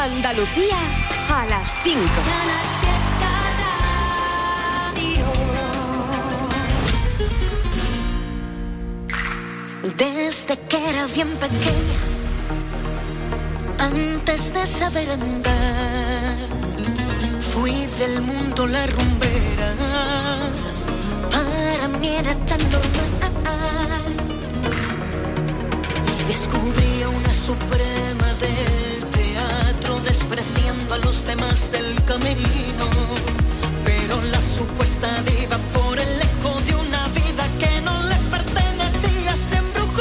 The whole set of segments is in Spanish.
Andalucía a las 5. Desde que era bien pequeña, antes de saber andar, fui del mundo la rumbera. Para mí era tan normal. Y descubrí a una suprema del teatro, despreciando a los demás del camerino. Pero la supuesta diva, por el eco de una vida que no le pertenecía, se embrujó.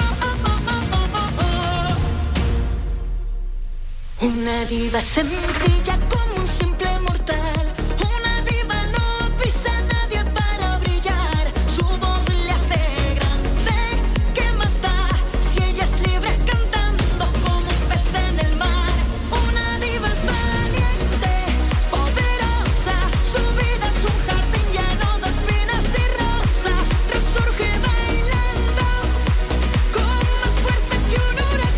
Una diva sencilla como un simple mortal. Una diva no pisa a nadie para brillar. Su voz le hace grande. ¿Qué más da si ella es libre cantando como un pez en el mar? Una diva es valiente, poderosa. Su vida es un jardín lleno de espinas y rosas. Resurge bailando con más fuerza que un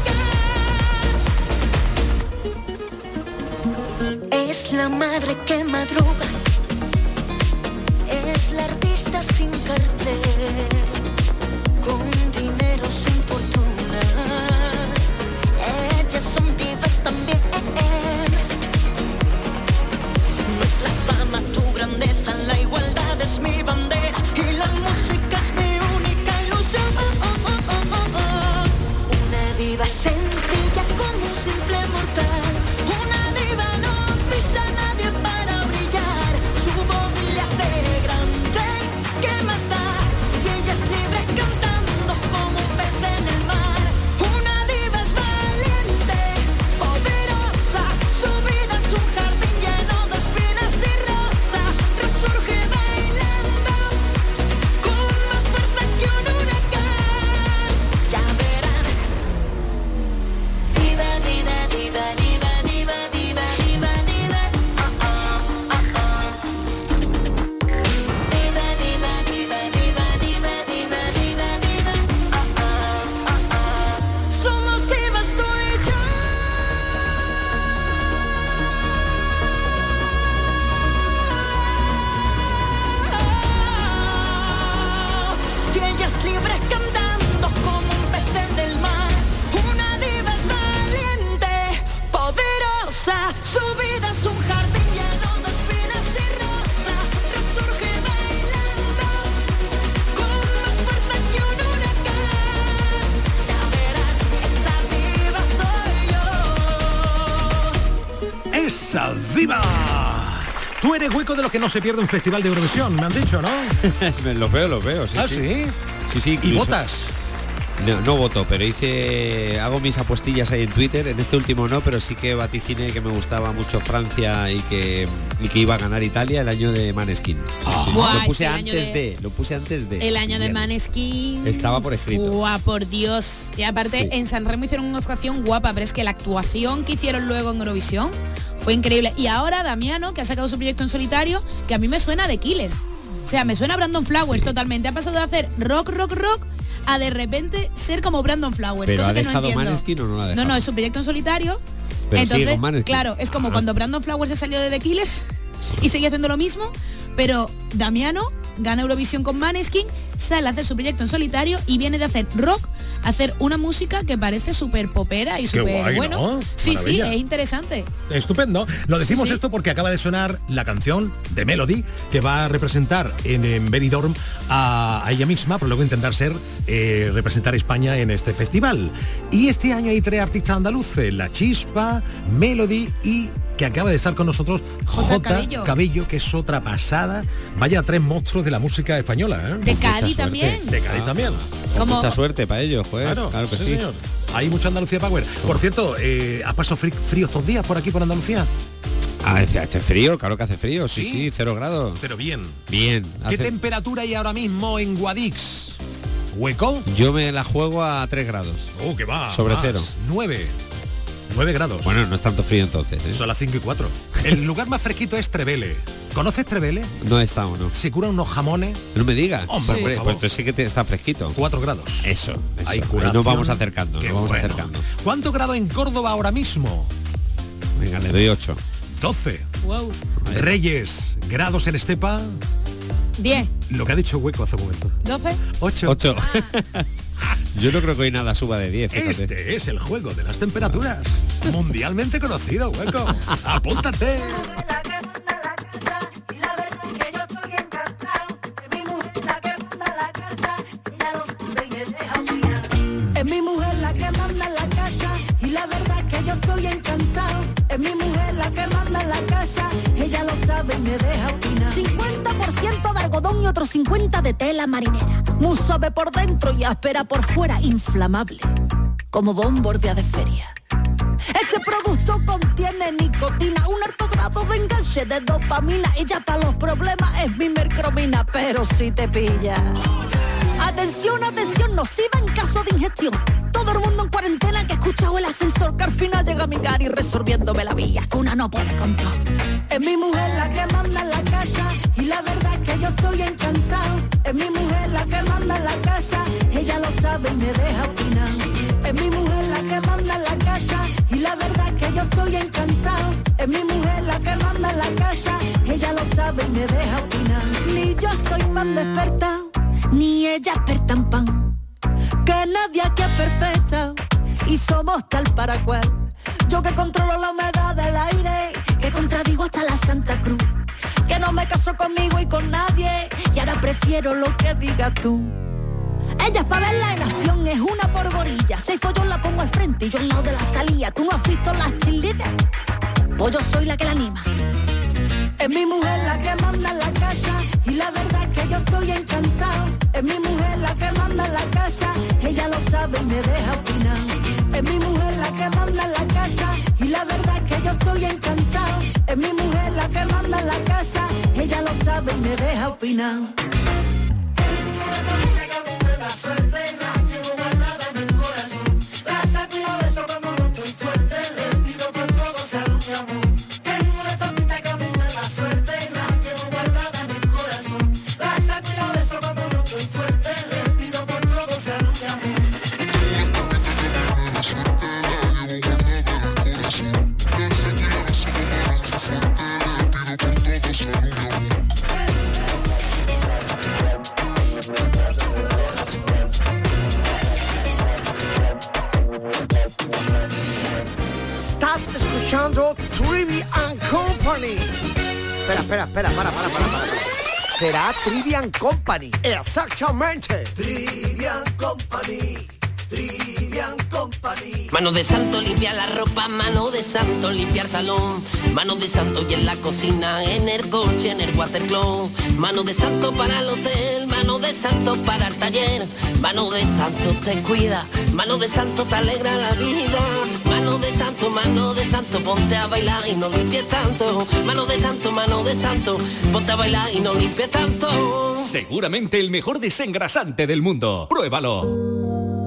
huracán. Es la madre que madruga, es la artista sin cartel, con dinero sin fortuna. Ellas son divas también. No es la fama tu grandeza, la igualdad es mi bandera y la música es mi única ilusión. Una diva sencilla como un simple mortal. Una diva no pisa a nadie para brillar. Su voz le hace grande. ¿Qué más da si ella es libre cantando como un pez en el mar? Una diva es valiente, poderosa. Su vida es un jardín lleno de espinas y rosas. Resurge bailando con más fuerza que un huracán. Ya verán. Diva, diva, diva, diva, diva, diva, diva, diva. Diva, diva, diva, diva, diva, diva, diva, diva. Somos divas tú y yo. Si ella es libre cantando como un pez en el mar. Una diva es valiente, poderosa. Su vida es un jardín lleno de espinas y rosas. Resurge bailando con más fuerza que un huracán. Ya verán, esa diva soy yo. ¡Esa diva! Tú eres hueco de los que no se pierde un festival de Eurovisión, me han dicho, ¿no? Los veo, sí. ¿Ah, sí? sí? Sí, sí. ¿Y incluso- votas? No voto, pero hago mis apostillas ahí en Twitter. En este último no, pero sí que vaticiné que me gustaba mucho Francia y que iba a ganar Italia el año de Maneskin. Sí. Buah, Lo puse ese año antes de. El año de Bien. Maneskin Estaba por escrito. Guau, por Dios. Y aparte Sí. en San Remo hicieron una actuación guapa, pero es que la actuación que hicieron luego en Eurovisión fue increíble. Y ahora Damiano, que ha sacado su proyecto en solitario, que a mí me suena de Killers. O sea, me suena a Brandon Flowers totalmente. Ha pasado de hacer rock a de repente ser como Brandon Flowers, ¿Pero cosa ha que no dejado entiendo. Maneskin o no la ha dejado? No, es su proyecto en solitario. Pero sigue Entonces, con Maneskin. claro, es como cuando Brandon Flowers se salió de The Killers y seguía haciendo lo mismo, pero Damiano gana Eurovisión con Maneskin, sale a hacer su proyecto en solitario y viene de hacer rock a hacer una música que parece súper popera y Qué súper guay, bueno. ¿no? Sí, Maravilla. es interesante. Estupendo. Lo decimos Sí. esto porque acaba de sonar la canción de Melody que va a representar en Benidorm a ella misma, pero luego intentar representar a España en este festival. Y este año hay 3 artistas andaluces, La Chispa, Melody y que acaba de estar con nosotros J. Cabello, que es otra pasada. Vaya 3 monstruos de la música española, ¿eh? De Cádiz también. De Cádiz también. Como- Mucha suerte para ellos, joder. Claro que sí. señor. Hay mucha Andalucía Power. Por cierto, ¿has pasado frío estos días por aquí, por Andalucía? Hace frío, claro que hace frío, sí, 0 grados. Pero bien. Bien. ¿Qué temperatura hay ahora mismo en Guadix? ¿Hueco? Yo me la juego a 3 grados. Oh, que va. Sobre más. 0. 9 grados. Bueno, no es tanto frío entonces, ¿eh? Son las 5:04. El lugar más fresquito es Trevele. ¿Conoces Trevele? No he estado, ¿no? Se curan unos jamones. No me digas. Hombre, por favor. Pues sí que está fresquito. 4 grados. Eso. Hay Ahí curación. nos vamos acercando, Qué nos vamos bueno. acercando. ¿Cuánto grado en Córdoba ahora mismo? Venga, le doy 8. 12. Wow. Reyes, grados en Estepa. 10. Lo que ha dicho Hueco hace un momento. 12. 8. Yo no creo que hoy nada suba de 10. Fíjate. Este es el juego de las temperaturas. Mundialmente conocido, Hueco. Apúntate. Es mi mujer la que manda en la casa y la verdad es que yo estoy encantado. Es mi mujer la que manda en la casa, ella lo sabe y me deja opinar. 50% de algodón y otro 50% de tela marinera. Muy suave por dentro y áspera por fuera, inflamable, como bombordia de feria. Este producto contiene nicotina, un alto grado de enganche de dopamina. Ella para los problemas es mi mercromina, pero si te pilla. Atención, atención, nociva en caso de ingestión. Todo el mundo en cuarentena que ha escuchado el ascensor que al final llega a mi cara y resolviéndome la vía, que una no puede con todo. Es mi mujer la que manda en la casa y la verdad es que yo estoy encantado. Es mi mujer la que manda en la casa, ella lo sabe y me deja opinar. Es mi mujer la que manda en la casa y la verdad es que yo estoy encantado. Es mi mujer la que manda en la casa, ella lo sabe y me deja opinar. Ni yo soy pan despertado, ni ella experta en pan, que nadie aquí es perfecta y somos tal para cual. Yo que controlo la humedad del aire, que contradigo hasta la Santa Cruz, que no me caso conmigo y con nadie y ahora prefiero lo que digas tú. Ella es para verla en acción, es una porborilla. 6 follos la pongo al frente y yo al lado de la salida. ¿Tú no has visto las cheerleaders? Pues yo soy la que la anima. Es mi mujer la que manda en la casa y la verdad es que yo estoy encantado. Es mi mujer la que manda en la casa, ella lo sabe y me deja opinar. Es mi mujer la que manda en la casa y la verdad es que yo estoy encantado. Es mi mujer la que manda en la casa, ella lo sabe y me deja opinar. Estás escuchando Trivian Company. Espera, para. Será Trivian Company. Exactamente. Trivian Company. Mano de santo limpiar la ropa, mano de santo limpiar salón, mano de santo y en la cocina, en el coche, en el watercloak, mano de santo para el hotel, mano de santo para el taller, mano de santo te cuida, mano de santo te alegra la vida, mano de santo, ponte a bailar y no limpies tanto, mano de santo, ponte a bailar y no limpies tanto. Seguramente el mejor desengrasante del mundo. Pruébalo.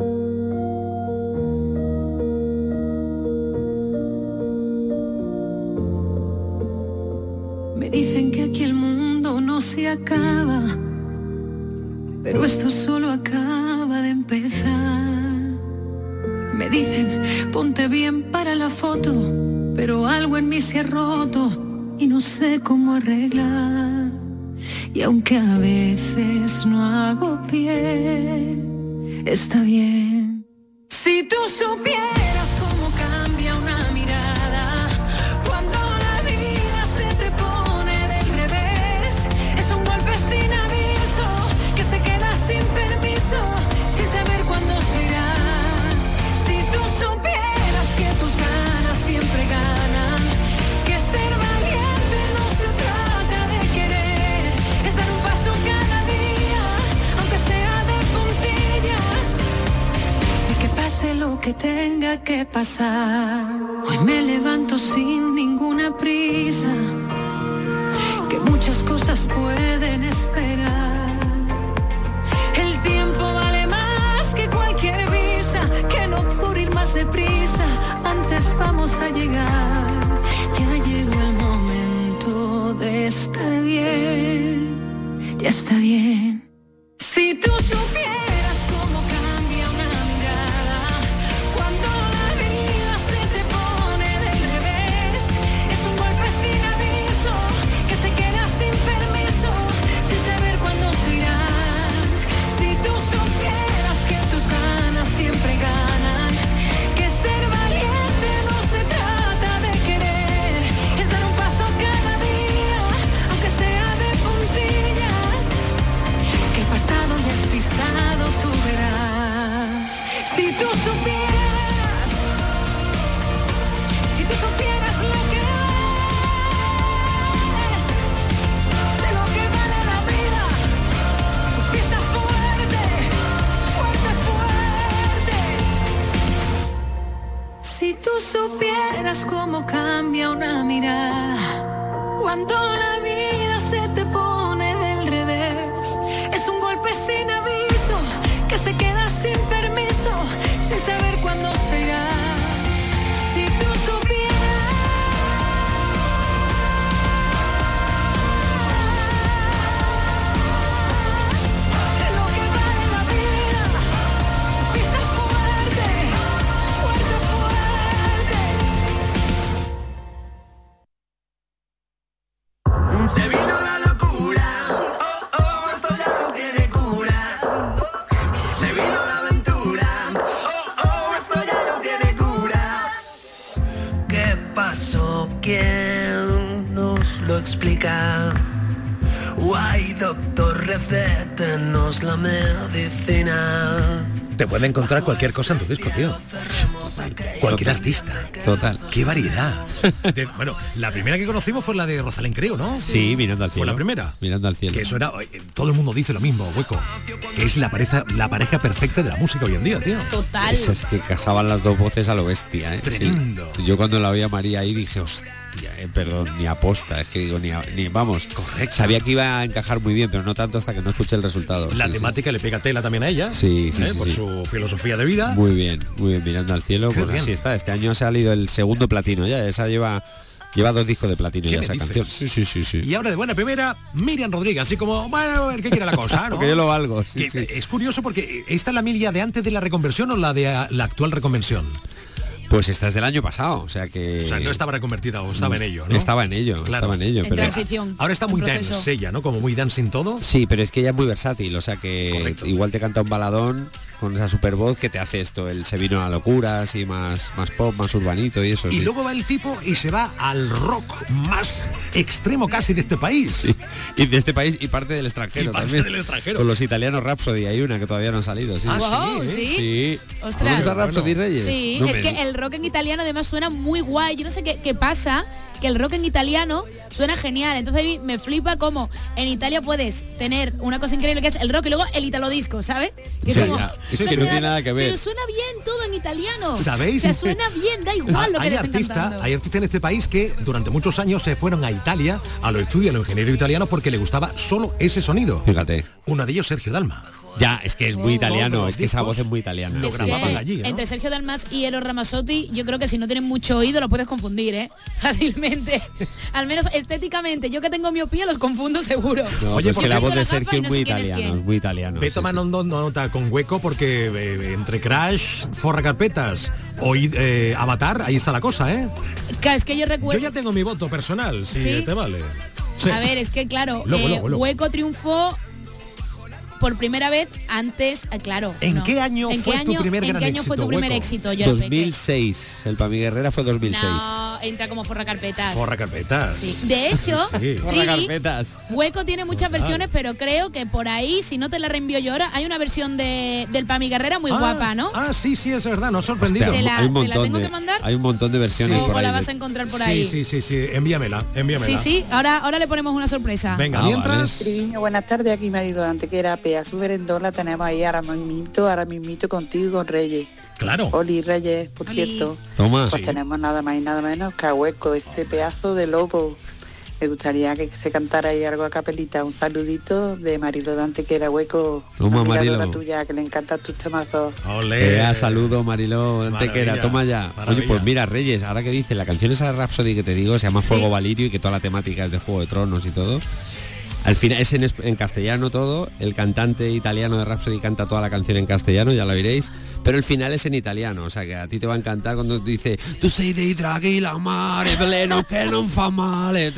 Me dicen que aquí el mundo no se acaba, pero esto solo acaba de empezar. Me dicen, ponte bien para la foto, pero algo en mí se ha roto y no sé cómo arreglar. Y aunque a veces no hago pie, está bien. Si tú supieras cómo cambia una mirada cuando la vida se te pone del revés, es un golpe sin aviso que se queda sin permiso, sin saber cuándo se irá. Si tú supieras que tus ganas siempre ganan, que ser valiente no se trata de querer, es dar un paso cada día, aunque sea de puntillas, y que pase lo que tenga que pasar. Hoy me levanto sin ninguna prisa, que muchas cosas pueden esperar. El tiempo vale más que cualquier visa, que no por ir más deprisa, antes vamos a llegar. Ya llegó el momento de estar bien, ya está bien. Si tú supieras cómo cambia una mirada cuando la vida se te pone del revés, Si tú supieras cómo cambia una mirada cuando la vida se te pone del revés, es un golpe sin aviso que se queda sin permiso, sin saber cuándo se irá. Si tú supieras lo que vale la vida, pisa fuerte, fuerte, fuerte. Se vino la locura, oh, oh, esto ya no tiene cura. Se vino la aventura, oh, oh, esto ya no tiene cura. ¿Qué pasó? ¿Quién nos lo explica? Guay, doctor, recétenos la medicina. Te puede encontrar cualquier cosa en tu disco, tío. Cualquier artista. Total. ¡Qué variedad! Bueno, la primera que conocimos fue la de Rosalén, creo, ¿no? Sí, Mirando al cielo. Fue la primera. Mirando al cielo. Que eso era... Todo el mundo dice lo mismo, Hueco. Que es la pareja perfecta de la música hoy en día, tío. Total. Eso es que casaban las dos voces a lo bestia, ¿eh? Tremendo. Sí. Yo cuando la oí a María ahí dije, hostia, perdón, ni aposta, es que digo, ni vamos. Correcto. Sabía que iba a encajar muy bien, pero no tanto hasta que no escuché el resultado. La Sí, temática le pega tela también a ella. Sí, sí, sí, por sí. su filosofía de vida. Muy bien, Mirando al cielo, Qué pues bien. así está. Este año ha salido el segundo platino ya, esa lleva 2 discos de platino ¿Qué ya me esa dices? canción. Sí. Y ahora de buena primera, Miriam Rodríguez, así como, bueno, a ver qué quiere la cosa, ¿no? Porque yo lo valgo, sí, Que sí. Es curioso porque esta es la Miriam de antes de la reconversión o la de la actual reconversión. Pues esta es del año pasado, o sea que... O sea, no estaba reconvertida o estaba en ello, ¿no? Estaba en ello, Claro. En pero... transición. Ahora está en muy proceso. dance ella, ¿no? Como muy dancing todo. Sí, pero es que ella es muy versátil, o sea que Correcto. igual te canta un baladón con esa super voz que te hace esto, el Se vino a la locura, así más pop, más urbanito y eso. Y sí. luego va el tipo y se va al rock más extremo casi de este país. Sí. Y de este país y parte del extranjero Y parte también. del extranjero. Con los italianos Rhapsody hay una que todavía no han salido. Sí. Ah, Wow, sí, sí. Sí. Ostras. ¿Conoces a Rhapsody Reyes? Sí, No, es pero- que el rock en italiano además suena muy guay. Yo no sé qué pasa, que el rock en italiano suena genial. Entonces a mí me flipa cómo en Italia puedes tener una cosa increíble que es el rock y luego el italo disco, ¿sabes? Que Sí, es como, ya. Es que no tiene nada que ver. Pero suena bien todo en italiano. ¿Sabéis? O sea, suena bien, da igual lo que hay te estén artistas, cantando. hay artistas en este país que durante muchos años se fueron a Italia a los estudios de los ingenieros italianos porque le gustaba solo ese sonido. Fíjate. Uno de ellos, Sergio Dalma. Ya, es que es muy italiano, Todos es que esa discos voz es muy italiana. lo Es grababan que allí, ¿no? entre Sergio Dalmas y Eros Ramazzotti, yo creo que si no tienes mucho oído lo puedes confundir, fácilmente. Al menos estéticamente, yo que tengo miopía los confundo seguro. No, Oye, pero es porque que la voz Sergio de Rafa Sergio y es no muy sé quién es italiano, quién. es muy italiano. Ve sí, tomando nota con Hueco porque entre Crash, Forra Carpetas o Avatar, ahí está la cosa, ¿eh? Claro, es que yo Yo recuerdo... ya tengo mi voto personal, si ¿Sí? te vale. Sí. A ver, es que claro, Luego. Hueco triunfó por primera vez antes, claro. ¿En no. qué año fue tu primer ¿En gran qué año fue éxito, tu primer Hueco? éxito? Yo era peque. 2006, el Pami Guerrera fue 2006. No, entra como Forra Carpetas. Forra Carpetas. Sí. De hecho, Sí. Forra Trivi, carpetas. Hueco tiene muchas versiones, pero creo que por ahí, si no te la reenvío yo ahora, hay una versión del Pami Guerrera muy guapa, ¿no? Ah, sí, es verdad, nos ha sorprendido. Te la- hay un te la montón tengo de, que mandar. hay un montón de versiones o por ahí. la vas a encontrar por ahí. Sí, envíamela. Sí, ahora le ponemos una sorpresa. Venga, Ah, mientras... Triviño, buenas tardes, aquí Marilo de Antequera, Pedazo Merendón la tenemos ahí ahora mismito contigo y con Reyes. Claro. Oli Reyes, por Oli. cierto. Toma. Pues tenemos nada más y nada menos que a Hueco, este pedazo de lobo. Me gustaría que se cantara ahí algo a capelita. Un saludito de Marilo de Antequera, Hueco. Toma, admiradora Marilo. tuya, que le encantan tus temazos. Olé. Saludo Mariló Antequera, Maravilla, toma ya. maravilla. Oye, pues mira, Reyes, ahora que dice la canción esa de Rhapsody que te digo, se llama Sí. Fuego Valirio y que toda la temática es de Juego de Tronos y todo. Al final es en castellano todo, el cantante italiano de Rhapsody canta toda la canción en castellano, ya lo veréis, pero el final es en italiano, o sea que a ti te va a encantar cuando dice tu sei dei draghi la mare veleno che non fa male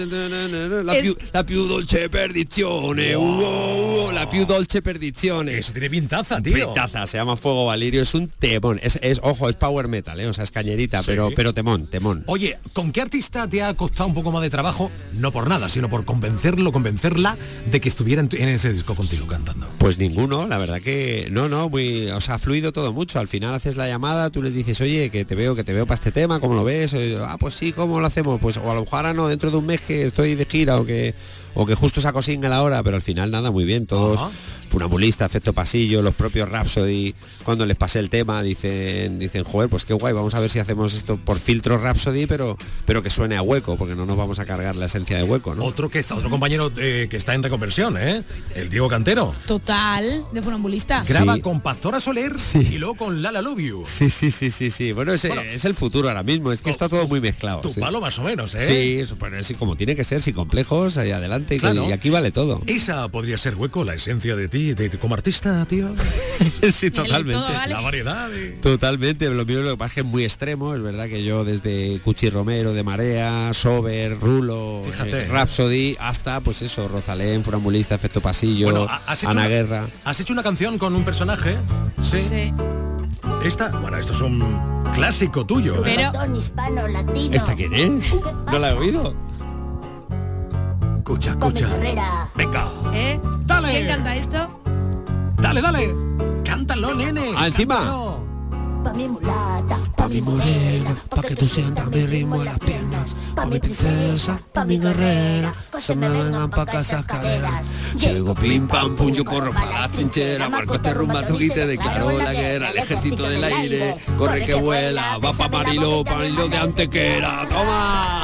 la più dolce perdizione la più dolce perdizione. Eso tiene pintaza, tío. Pintaza, se llama Fuego Valirio, es un temón, ojo, es power metal, o sea, es cañerita, Sí. pero temón. Oye, ¿con qué artista te ha costado un poco más de trabajo? No por nada, sino por convencerla de que estuviera en ese disco contigo cantando. Pues ninguno, la verdad que no, o sea, ha fluido todo mucho. Al final haces la llamada, tú les dices, oye, que te veo para este tema, ¿cómo lo ves? Pues sí, ¿cómo lo hacemos? Pues o a lo mejor ahora no, dentro de un mes que estoy de gira o que justo saco single ahora, pero al final nada, muy bien, todos. Funambulista, Efecto Pasillo, los propios Rhapsody, cuando les pasé el tema dicen, joder, pues qué guay, vamos a ver si hacemos esto por filtro Rhapsody, pero que suene a Hueco, porque no nos vamos a cargar la esencia de Hueco, ¿no? Otro compañero que está en reconversión, el Diego Cantero. Total, de Funambulista. Graba con Pastora Soler y luego con Lala Love You. Sí. Bueno, es el futuro ahora mismo, es que está todo muy mezclado. Tu palo más o menos, Sí, eso, pero es como tiene que ser, sin complejos, ahí adelante, claro. Y aquí vale todo. Esa podría ser, Hueco, la esencia de ti, como artista, tío. Sí, totalmente. Todo, ¿vale? La variedad. Totalmente, lo mío lo que pasa es que es muy extremo, es verdad que yo desde Cuchi Romero, de Marea, Sober, Rulo, Rhapsody, hasta pues eso, Rosalén, Funambulista, Efecto Pasillo, Ana Guerra. ¿Has hecho una canción con un personaje? Sí. Esto es un clásico tuyo. Pero ¿esta quién es? ¿No la he oído? Escucha. Venga. Dale. ¿Quién canta esto? Dale. Cántalo, nene. Encima. Pa' mi mulata, pa' mi morena, pa' que tú sientas mi ritmo en las piernas, pa' mi princesa, pa' mi guerrera, que se me vengan pa' casas caderas. Llego pim pam pum, yo corro pa' la trinchera, marco este rumbazo y te declaro la guerra, el ejército del aire, corre que vuela, va pa' Mariló de Antequera, toma.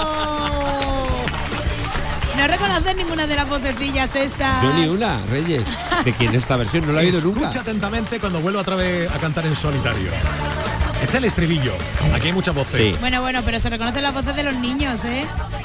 No reconoces ninguna de las vocecillas estas. Yo ni una, Reyes. ¿De quién es esta versión? No la he oído nunca. Escucha atentamente cuando vuelvo otra vez a cantar en solitario. Este es el estribillo. Aquí hay muchas voces. Sí. Bueno, pero se reconocen las voces de los niños, ¿eh?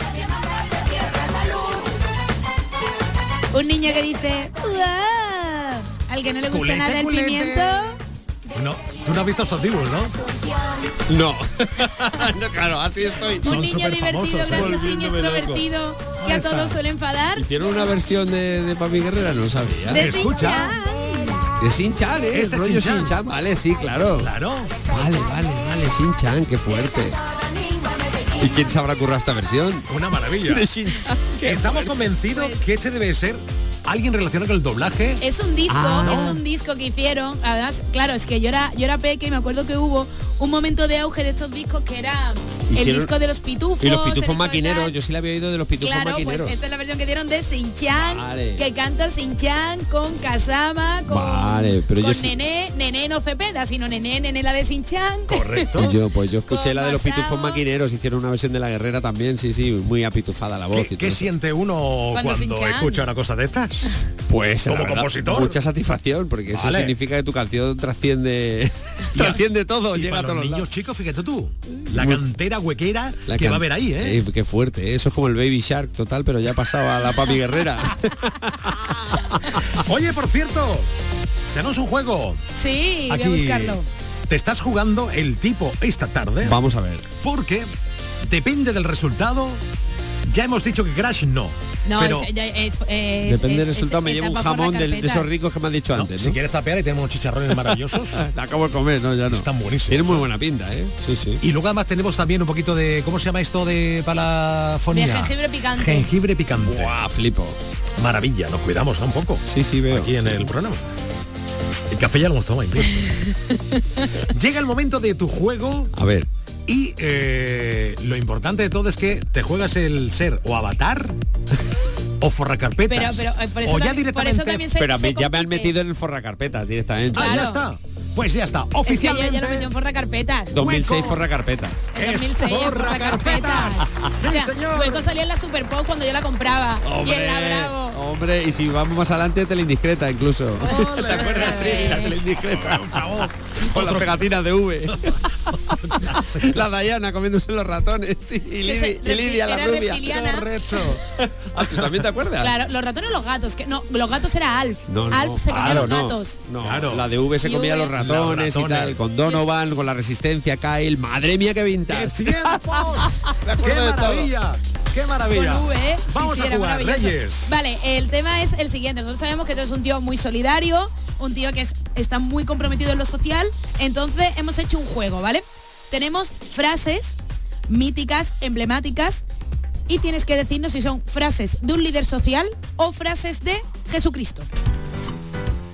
Un niño que dice ¡uah! Al que no le gusta nada el pimiento. No, tú no has visto esos dibujos, ¿no? No. No, claro, así estoy. Un niño divertido, graciosín, extrovertido, que a todos suele enfadar. ¿Hicieron una versión de Papi Guerrera? No sabía. De Escucha. De Shin-Chan, Este rollo Shin-Chan. Shin-Chan, vale, sí, claro. Vale, Shin-Chan, qué fuerte. ¿Y quién se habrá currado esta versión? Una maravilla. De Shin-Chan. Estamos convencidos que este debe ser alguien relacionado con el doblaje. Es un disco que hicieron. Además, claro, es que yo era peque y me acuerdo que hubo un momento de auge de estos discos que era el disco de los pitufos. Y los pitufos maquineros, yo sí la había oído de los pitufos maquineros. Claro, pues esta es la versión que dieron de Shin-Chan, vale. Que canta Shin-Chan con Kazama, con, pero con yo Nené no Cepeda, sino Nené la de Shin-Chan. Correcto. Y yo escuché Con la de los Masao. pitufos maquineros, hicieron una versión de La Guerrera también, sí, muy apitufada la voz. ¿Qué siente uno cuando Shin-Chan escucha una cosa de estas? Pues como la verdad, compositor, mucha satisfacción, porque eso significa que tu canción trasciende todo, y llega a para todos los los niños lados. chicos, fíjate tú, la cantera huequera que va a haber ahí, Qué fuerte, eso es como el Baby Shark total, pero ya pasaba a la Papi Guerrera. Oye, por cierto, tenemos un juego. Sí, Aquí voy a buscarlo. Te estás jugando el tipo esta tarde. Vamos a ver. Porque depende del resultado. Ya hemos dicho que Crash no. No, pero depende del resultado, me llevo un jamón de esos ricos que me has dicho antes, ¿no? Si quieres tapear y tenemos unos chicharrones maravillosos. La acabo de comer, no, ya no. Están buenísimos. Tiene muy buena pinta, ¿eh? Sí. Y luego además tenemos también un poquito de, ¿cómo se llama esto de para la fonía? De jengibre picante. Jengibre picante. ¡Guau, flipo! Maravilla, nos cuidamos, ¿no? Un poco. Sí, veo. Aquí en el programa. El café ya lo hemos tomado incluso. Llega el momento de tu juego. A ver. Y lo importante de todo es que te juegas el ser o avatar o forracarpetas. Pero por eso o ya directamente. Por eso también pero a mí ya me han metido en el forracarpetas directamente. Ah, ya está. Pues ya está. Es que Oficialmente. ya lo metió en forracarpetas. 2006 forracarpetas. En 2006 forracarpetas. Sí, O sea, señor. Hueco salía en la Super Pop cuando yo la compraba. Y era bravo. Hombre, y si vamos más adelante, Teleindiscreta incluso. ¿Te acuerdas, Trini, la Teleindiscreta? Por favor. Con las pegatinas de V. La Dayana comiéndose los ratones. Sí, y Lidia la era rubia. reptiliana. Correcto. ¿Tú también te acuerdas? Claro, los ratones o los gatos. Que no, los gatos era Alf. No, Alf se comía los gatos. No, Claro. la de V se Y comía V. los ratones y tal, con Donovan, con la resistencia, Kyle. Madre mía, qué vintage. ¡Qué tiempos! Me ¡Qué acuerdo de todo. maravilla! ¡Qué maravilla! Con V, ¿eh? Vamos sí, a era jugar, maravilloso. Reyes. Vale, el tema es el siguiente. Nosotros sabemos que tú eres un tío muy solidario, un tío que está muy comprometido en lo social. Entonces hemos hecho un juego, ¿vale? Tenemos frases míticas, emblemáticas, y tienes que decirnos si son frases de un líder social o frases de Jesucristo.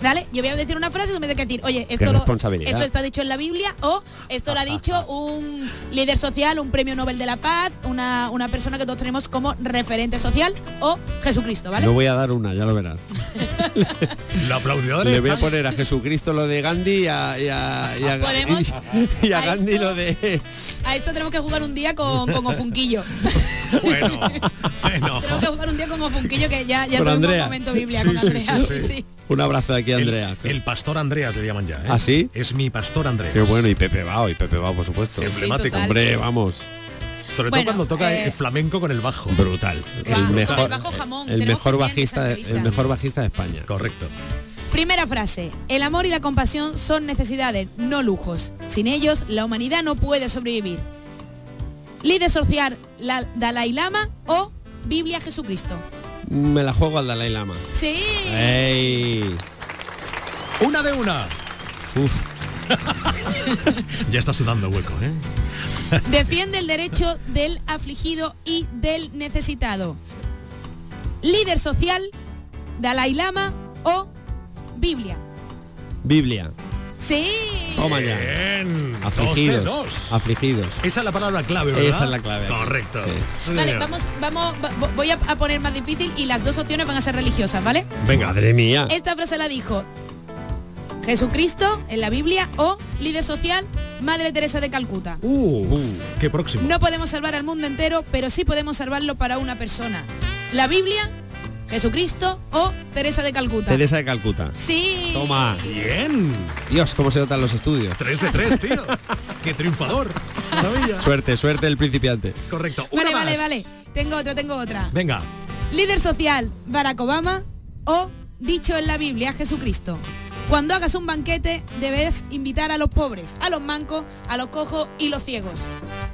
¿Vale? Yo voy a decir una frase y tú me tienes que decir, oye, Qué esto responsabilidad. eso está dicho en la Biblia o esto lo ha dicho un líder social, un premio Nobel de la Paz, una persona que todos tenemos como referente social o Jesucristo, ¿vale? No voy a dar una, ya lo verás. Los aplaudidores. Le voy a poner a Jesucristo lo de Gandhi y a Podemos- y a a Gandhi esto- lo de... A esto tenemos que jugar un día con Ofunquillo. Bueno. Tenemos que jugar un día con Ofunquillo que ya Con tuvimos Andrea. un momento Biblia Sí, con sí, Andrea. sí, Sí, sí. sí. Un abrazo de aquí a Andrea. El pastor Andreas le llaman ya. ¿eh? ¿Ah, sí? Es mi pastor Andreas. Qué bueno, y Pepe Bao, por supuesto. Sí, emblemático. total. Hombre, vamos. Sobre todo Bueno, cuando toca el flamenco con el bajo. Brutal. Guau, el con el bajo jamón. el Tenemos mejor pendiente esa bajista, entrevista. el mejor bajista de España. Correcto. Primera frase. El amor y la compasión son necesidades, no lujos. Sin ellos, la humanidad no puede sobrevivir. Líder social, Dalai Lama o Biblia Jesucristo. Me la juego al Dalai Lama. Sí. ¡Ey! Una de una. Uf. Ya está sudando hueco, ¿eh? Defiende el derecho del afligido y del necesitado. Líder social, Dalai Lama o Biblia. Biblia. Sí. Toma ya. Bien. Afligidos. 2 de 2. Afligidos. Esa es la palabra clave, ¿verdad? Esa es la clave aquí. Correcto. Sí. Sí, Vale, señor. voy a poner más difícil y las dos opciones van a ser religiosas, ¿vale? Venga. Madre mía. Esta frase la dijo Jesucristo en la Biblia o líder social, Madre Teresa de Calcuta. Qué próximo. No podemos salvar al mundo entero, pero sí podemos salvarlo para una persona. La Biblia, Jesucristo o Teresa de Calcuta. Teresa de Calcuta. Sí. Toma. Bien. Dios, cómo se notan los estudios. 3 de 3, tío. Qué triunfador. Maravilla. Suerte del principiante. Correcto. Una Vale, más. vale. Tengo otra. Venga. Líder social, Barack Obama o dicho en la Biblia, Jesucristo. Cuando hagas un banquete, debes invitar a los pobres, a los mancos, a los cojos y los ciegos.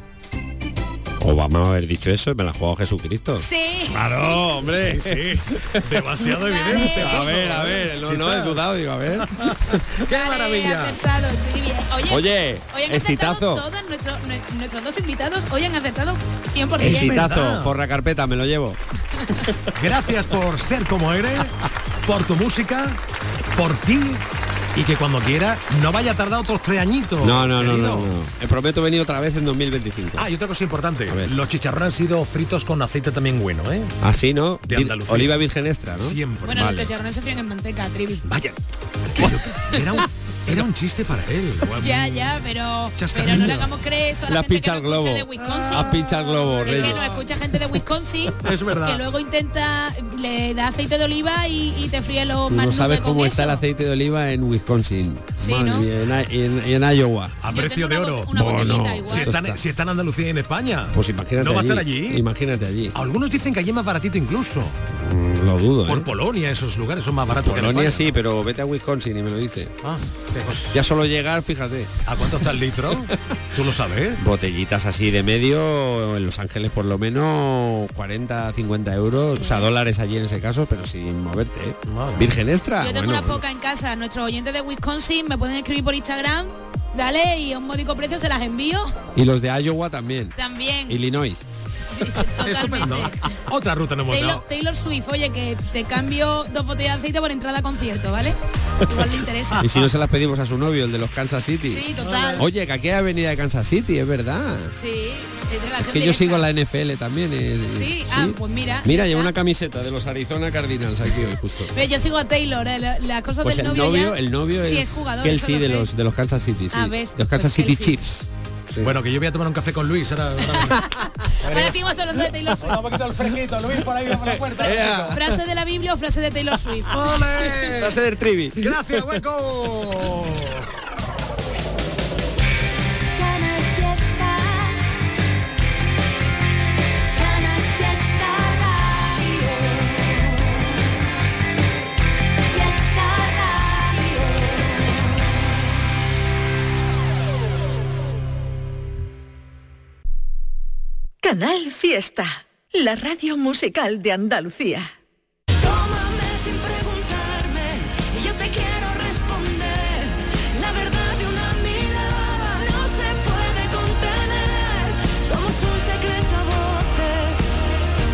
Obama haber dicho eso, me la ha jugado Jesucristo. Sí. Claro, hombre. Sí, sí. Demasiado Vale. evidente. A ver, no he dudado, digo, a ver. ¡Qué Vale, maravilla! acertado, sí, bien. Oye, hoy han exitazo. acertado todos nuestros dos invitados, hoy han acertado 100%. Exitazo, verdad. forra carpeta, me lo llevo. Gracias por ser como eres, por tu música, por ti y que cuando quieras no vaya a tardar otros 3 añitos. No. querido. Prometo venir otra vez en 2025. Ah, y otra cosa importante, A ver. los chicharrones han sido fritos con aceite también bueno, ¿eh? Así, ¿no? De Andalucía. Oliva virgen extra, ¿no? Siempre. Bueno, Vale. los chicharrones se fríen en manteca, Trivi. Vaya. Era un chiste para él. Ya, pero Chascarrillo. no le hagamos creer eso a la La gente pincha que al no escucha globo. de Wisconsin. Has pinchado el globo, Es Reyes. que no escucha gente de Wisconsin Es verdad. que luego intenta, le da aceite de oliva y te fríe los Tú no manudos sabes con cómo eso. está el aceite de oliva en Wisconsin. Sí, Madre ¿no? mía, y en Iowa. A Yo precio tengo de una oro. una botellita Bueno, igual. Si Esto están, está. si están en Andalucía y en España. Pues imagínate ¿No va a allí. estar allí? Imagínate allí. Algunos dicen que allí es más baratito incluso. Lo dudo, Por ¿eh? Polonia, esos lugares son más baratos que en Polonia España. sí, pero vete a Wisconsin y me lo dice. Ah, qué cosa. Ya solo llegar, fíjate. ¿A cuánto está el litro? Tú lo sabes. Botellitas así de medio, en Los Ángeles por lo menos 40, 50 euros, o sea, dólares allí en ese caso, pero sin moverte, ¿eh? Madre. Virgen extra. Yo tengo bueno, unas pocas en casa. Nuestros oyentes de Wisconsin me pueden escribir por Instagram, dale, y a un módico precio se las envío Y los de Iowa también. también. Illinois. Sí, totalmente. Estupendo. Otra ruta no hemos dado. Taylor Swift, oye, que te cambio 2 botellas de aceite por entrada a concierto, ¿vale? Igual le interesa. Y si no se las pedimos a su novio, el de los Kansas City. Sí, total. Oye, que aquí hay avenida de Kansas City, es verdad. Sí, es relación Que yo directa. sigo la NFL también. Sí, pues mira. Mira, ya llevo está. una camiseta de los Arizona Cardinals aquí hoy justo. Ve, yo sigo a Taylor, las cosas Pues del el novio novio sí, es es jugador, Kelsey eso lo de sé. los Kansas City, sí. Ah, ves, de los Kansas pues City Kelsey. Chiefs. Sí. Bueno, que yo voy a tomar un café con Luis. Ahora seguimos hablando de Taylor Swift. Un poquito el fresquito, Luis, por ahí por la puerta. Ea. ¿Frase de la Biblia o frase de Taylor Swift? ¡Ole! Frase del Trivi. Gracias, hueco. Canal Fiesta. Canal Fiesta Radio. Fiesta Radio. Canal Fiesta, la radio musical de Andalucía. Tómame sin preguntarme, y yo te quiero responder. La verdad de una mirada no se puede contener. Somos un secreto a voces.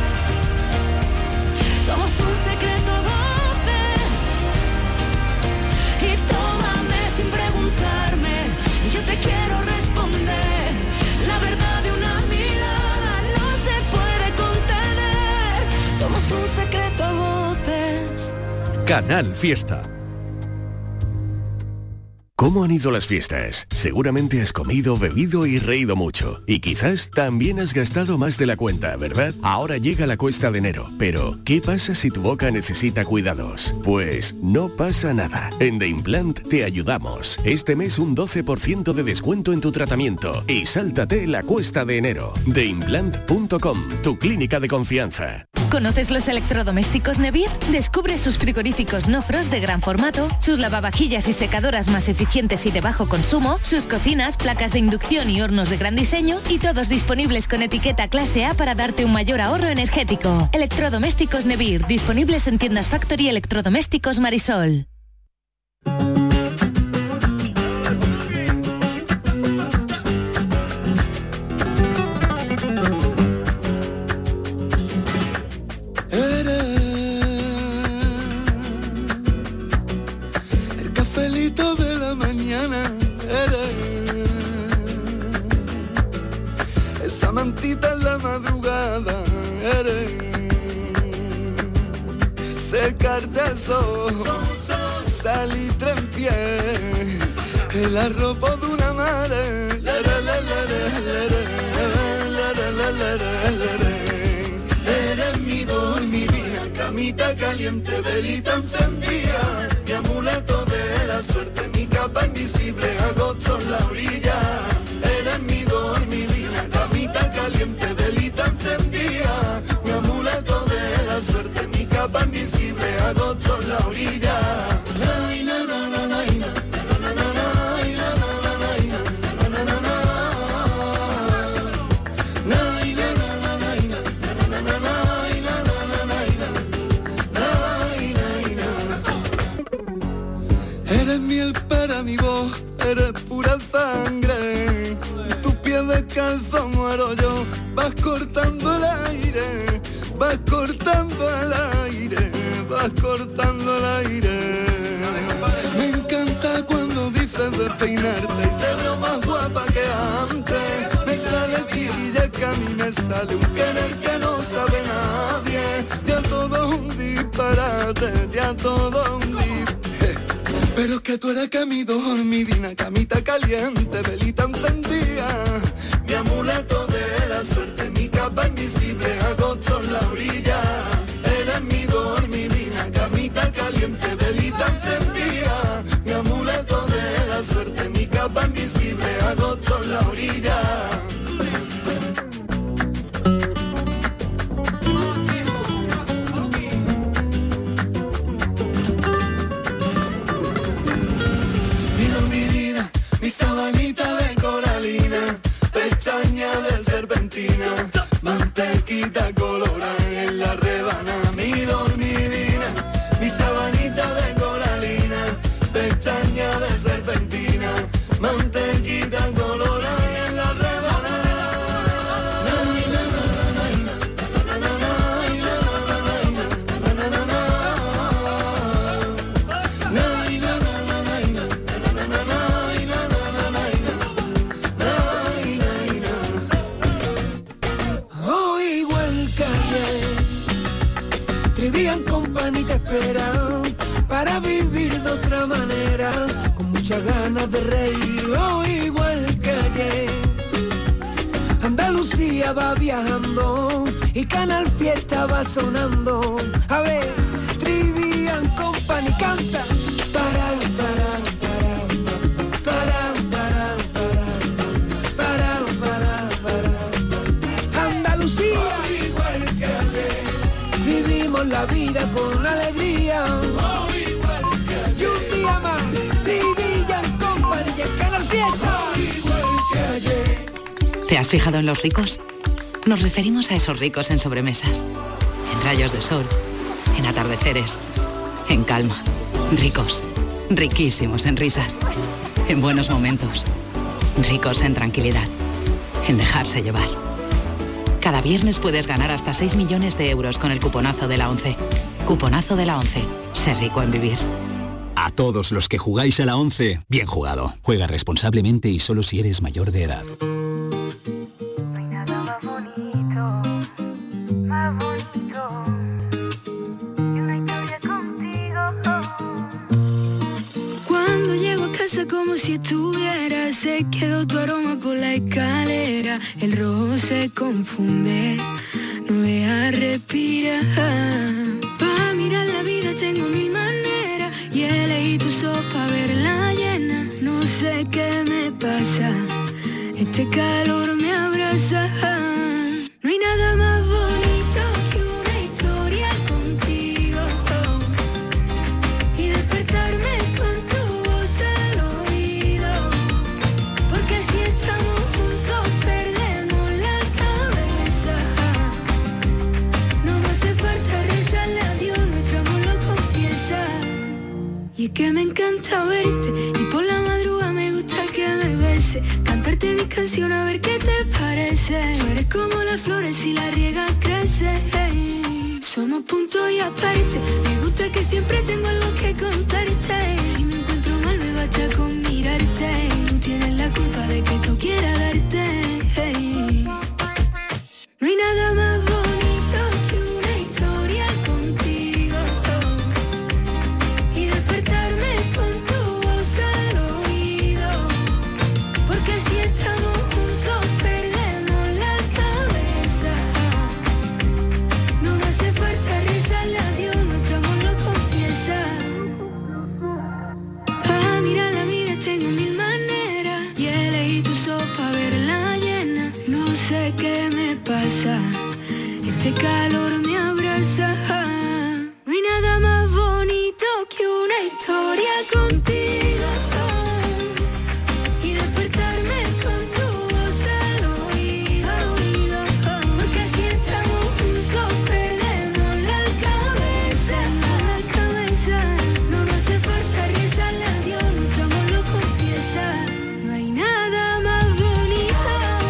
Somos un secreto a voces. Canal Fiesta. ¿Cómo han ido las fiestas? Seguramente has comido, bebido y reído mucho. Y quizás también has gastado más de la cuenta, ¿verdad? Ahora llega la cuesta de enero. Pero, ¿qué pasa si tu boca necesita cuidados? Pues no pasa nada. En The Implant te ayudamos. Este mes un 12% de descuento en tu tratamiento. Y sáltate la cuesta de enero. TheImplant.com, tu clínica de confianza. ¿Conoces los electrodomésticos Nevir? Descubre sus frigoríficos no frost de gran formato, sus lavavajillas y secadoras más eficientes y de bajo consumo, sus cocinas, placas de inducción y hornos de gran diseño, y todos disponibles con etiqueta clase A para darte un mayor ahorro energético. Electrodomésticos Nevir, disponibles en tiendas Factory Electrodomésticos Marisol. Mantita en la madrugada eres, secarte el sol, salitre en pie, el arropo de una madre, eres mi dormidina, camita caliente, velita encendida, mi amuleto de la suerte, mi capa invisible, agosto en la orilla, eres mi dormidina, camita caliente, velita encendida, mi amuleto de la suerte, mi capa invisible, agosto en la orilla. Eres miel para mi voz, eres pura sangre, tu piel descalzo muero yo, vas cortando el aire, vas cortando el aire, vas cortando el aire. Me encanta cuando dices de peinarte, te veo más guapa que antes, me sale chiquilla que a mí me sale un querer que no sabe nadie, ya todo un disparate, ya todo un disparate. Pero es que tú eres que mi dormidina, camita caliente, velita encendida, mi amuleto de la suerte, mi capa invisible, agosto en la orilla. Eres mi dormidina, camita caliente, velita encendida, mi amuleto de la suerte, mi capa invisible, agosto en la orilla. Mi sabanita de coralina, pestaña de serpentina, mantequita colorada en la rebana, mi dormidina. Mi sabanita de coralina, pestaña de serpentina, mantequita colorada en la rebana. Trivian Company te espera para vivir de otra manera, con muchas ganas de reír, oh, igual que ayer. Andalucía va viajando y Canal Fiesta va sonando. A ver, Trivian Company canta. Andalucía, igual que ayer. Vivimos la vida con alegría. Oh, igual que ayer. Y un día más, Trivian Company y el Canal Fiesta. Oh, igual que ayer. ¿Te has fijado en los ricos? Nos referimos a esos ricos en sobremesas, en rayos de sol, en atardeceres, en calma. Ricos, riquísimos en risas, en buenos momentos, ricos en tranquilidad, en dejarse llevar. Cada viernes puedes ganar hasta 6 millones de euros con el cuponazo de la 11. Cuponazo de la 11. Sé rico en vivir. A todos los que jugáis a la 11, bien jugado. Juega responsablemente y solo si eres mayor de edad. si estuvieras. Se quedó tu aroma por la escalera. El rojo se confunde, no deja respirar. Pa' mirar la vida tengo mil maneras y elegí tu sopa verla llena. No sé qué me pasa, este calor me abraza. No hay nada más bonito que una historia contigo, y despertarme con tu voz al oído, porque si estamos juntos perdemos la cabeza. No me hace falta rezarle a Dios, nuestro amor lo confiesa. Y es que me encanta verte y por la madrugada me gusta que me beses, cantarte mis canciones a ver qué te parece. Tú eres como las flores, si la riegas crece. Somos punto y aparte, me gusta que siempre tengo algo que contarte. Si me encuentro mal me basta con mirarte. Tú tienes la culpa de que tú quieras darte. No hay nada más bonito que una historia contigo, y despertarme con tu voz al oído, porque si estamos juntos perdemos la cabeza. No me hace falta rezarle a Dios, nuestro amor lo confiesa. Ah, mira la vida tengo mil maneras y elegí tu sopa verla llena. No sé qué me pasa, este calor me abraza. No hay nada más bonito que una historia contigo, y despertarme con tu voz al oído, porque si estamos juntos perdemos la cabeza. No nos hace falta rezarle a Dios, nuestro amor lo confiesa. No hay nada más bonito,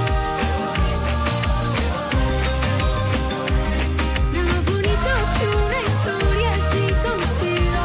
nada más bonito que una historia así contigo.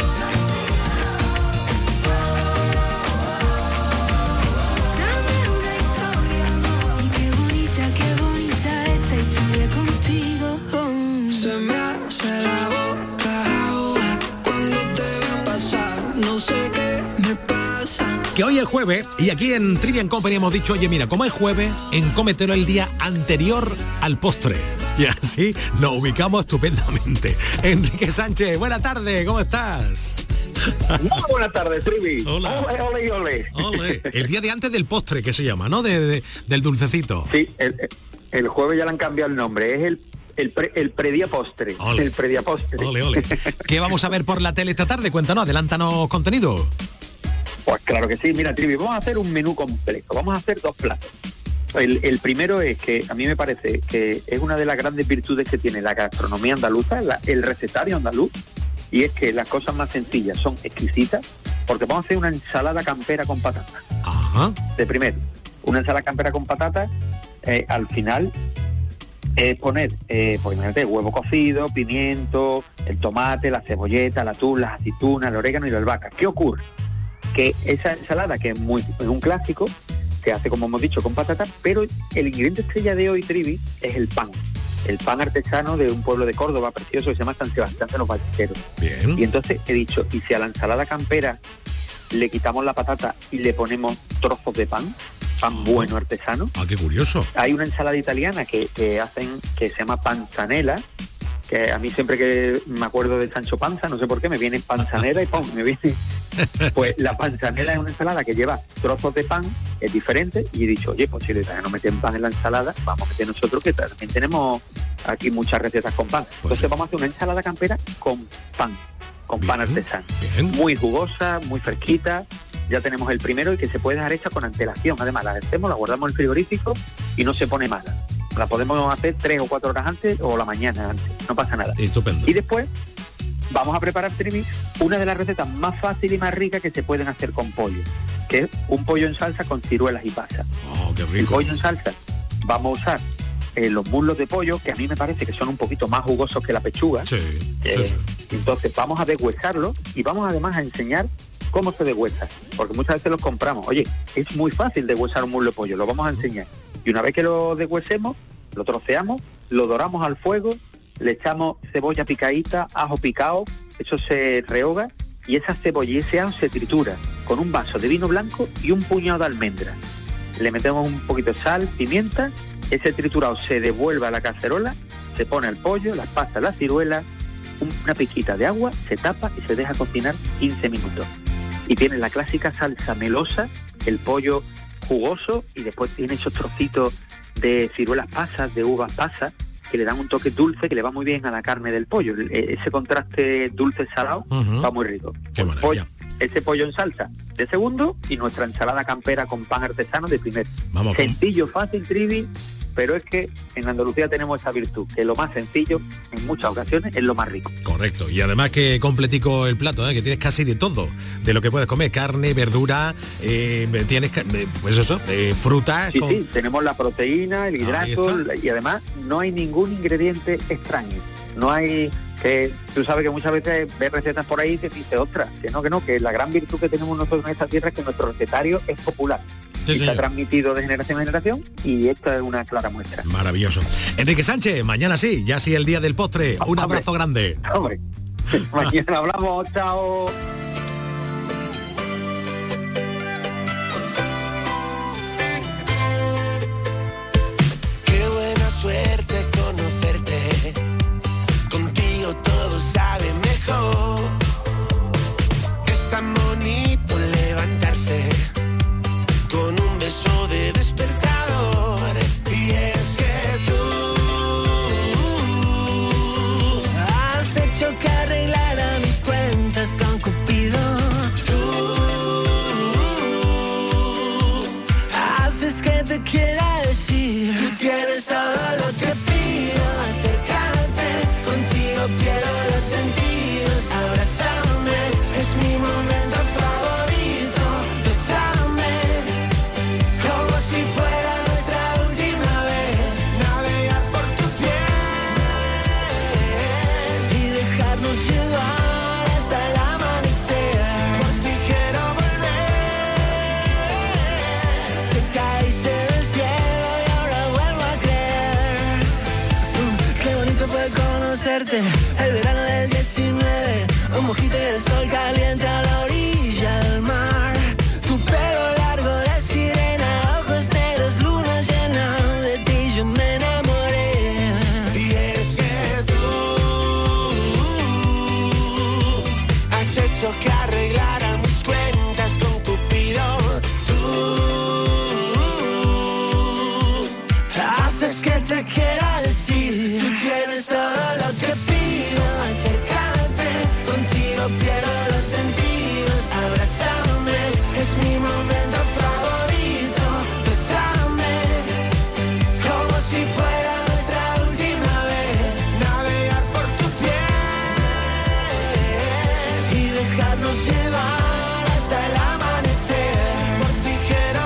Dame una historia, amor, y qué bonita esta historia contigo. Se me hace la boca agua cuando te veo pasar. No sé qué me pasa. Que hoy es jueves y aquí en Trivian Company hemos dicho, oye mira, como es jueves, en cómetelo el día anterior al postre. Y así nos ubicamos estupendamente. Enrique Sánchez, buena tarde, ¿cómo estás? Muy buenas tardes, Trivi. Hola. Ole, ole, ole. Ole. El día de antes del postre, que se llama, ¿no? Del dulcecito. Sí, el jueves ya le han cambiado el nombre, es el predía postre. Ole. El predía postre. Ole, ole. ¿Qué vamos a ver por la tele esta tarde? Cuéntanos, adelántanos contenido. Pues claro que sí, mira, Trivi, vamos a hacer un menú completo, vamos a hacer dos platos. El primero es que a mí me parece que es una de las grandes virtudes que tiene la gastronomía andaluza, el recetario andaluz, y es que las cosas más sencillas son exquisitas, porque vamos a hacer una ensalada campera con patatas. Ajá. De primero, una ensalada campera con patatas, al final poner, pues imagínate, huevo cocido, pimiento, el tomate, la cebolleta, el atún, las aceitunas, el orégano y la albahaca. ¿Qué ocurre? Que esa ensalada, que es un clásico, se hace, como hemos dicho, con patatas, pero el ingrediente estrella de hoy, Trivi, es el pan artesano de un pueblo de Córdoba precioso que se llama San Sebastián de los Ballesteros. Bien. Y entonces he dicho, ¿y si a la ensalada campera le quitamos la patata y le ponemos trozos de pan bueno artesano? Ah, qué curioso. Hay una ensalada italiana que hacen, que se llama panzanella, que a mí siempre que me acuerdo de Sancho Panza, no sé por qué, me viene panzanera y ¡pum! Me viene. Pues la panzanella es una ensalada que lleva trozos de pan, es diferente, y he dicho, oye, pues si los italianos meten pan en la ensalada, vamos a meter nosotros, que también tenemos aquí muchas recetas con pan. Entonces vamos a hacer una ensalada campera con pan artesano. Bien. Muy jugosa, muy fresquita. Ya tenemos el primero y que se puede dejar hecha con antelación. Además, la hacemos, la guardamos en el frigorífico y no se pone mala. La podemos hacer 3 o 4 horas antes o la mañana antes, no pasa nada. Estupendo. Y después vamos a preparar, Trivi, una de las recetas más fáciles y más ricas que se pueden hacer con pollo, que es un pollo en salsa con ciruelas y pasas. Oh, qué rico. El pollo en salsa, vamos a usar los muslos de pollo, que a mí me parece que son un poquito más jugosos que la pechuga. Sí. Entonces vamos a deshuesarlo y vamos además a enseñar cómo se deshuesa, porque muchas veces los compramos. Oye, es muy fácil deshuesar un muslo de pollo, lo vamos a enseñar. Y una vez que lo deshuesemos, lo troceamos, lo doramos al fuego, le echamos cebolla picadita, ajo picado, eso se rehoga y esa cebolla y ese ajo se tritura con un vaso de vino blanco y un puñado de almendras. Le metemos un poquito de sal, pimienta, ese triturado se devuelve a la cacerola, se pone el pollo, las pastas, la ciruela, una pizquita de agua, se tapa y se deja cocinar 15 minutos. Y tiene la clásica salsa melosa, el pollo jugoso y después tiene esos trocitos de ciruelas pasas, de uvas pasas, que le dan un toque dulce que le va muy bien a la carne del pollo. Ese contraste dulce-salado va muy rico. Ese pollo en salsa de segundo y nuestra ensalada campera con pan artesano de primero. Sencillo, fácil, Trivi, pero es que en Andalucía tenemos esa virtud, que lo más sencillo en muchas ocasiones es lo más rico. Correcto, y además que completico el plato, que tienes casi de todo, de lo que puedes comer, carne, verdura, tienes pues eso, fruta. Sí, sí, tenemos la proteína, el hidrato, y además no hay ningún ingrediente extraño, no hay... que tú sabes que muchas veces ves recetas por ahí y te dices, ostras, que la gran virtud que tenemos nosotros en esta tierra es que nuestro recetario es popular. Sí, y se ha transmitido de generación en generación y esto es una clara muestra. Maravilloso. Enrique Sánchez, mañana sí, ya sí el día del postre. Un abrazo grande. Hombre, mañana hablamos, chao. Qué buena suerte conocerte. Contigo todo sabe mejor. Es tan bonito levantarse con un beso de despertador. Y es que tú has hecho que arreglara mis cuentas con Cupido. Tú haces que te quiera decir, tú tienes todo lo que pido. Acercarte, contigo pierdo los sentidos. Abrázame, es mi momento favorito. Bésame, como si fuera nuestra última vez. Navegar por tu piel y dejarnos llevar hasta el amanecer. Por ti quiero volver. Te caíste del cielo y ahora vuelvo a creer. Qué bonito fue conocerte, el verano del 19. Un mojito y el sol caliente a la orilla del mar. Tu pelo largo de sirena, ojos negros, luna llena. De ti yo me enamoré. Y es que tú has hecho que arreglara mis cuentas con Cupido. Tú haces que te quiera decir, tú tienes todo lo que pido. Acercarte, contigo pierdo los sentidos. Abrázame, es mi momento favorito. Bésame, como si fuera nuestra última vez. Navegar por tu piel y dejarnos llevar hasta el amanecer. Por ti quiero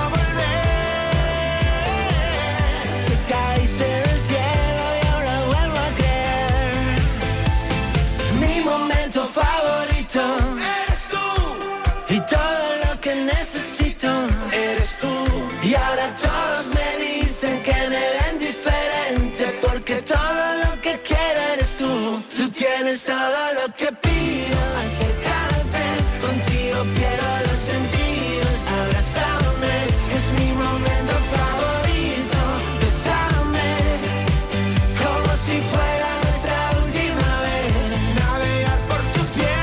volver. Te caíste del cielo y ahora vuelvo a creer. Mi momento favorito eres tú, y todo lo que necesito eres tú. Y ahora todos me dicen que me ven diferente, porque todo lo que quiero eres tú. Tú tienes todo lo que pido. Acercarte, contigo pierdo los sentidos. Abrázame, es mi momento favorito. Bésame, como si fuera nuestra última vez. Navegar por tu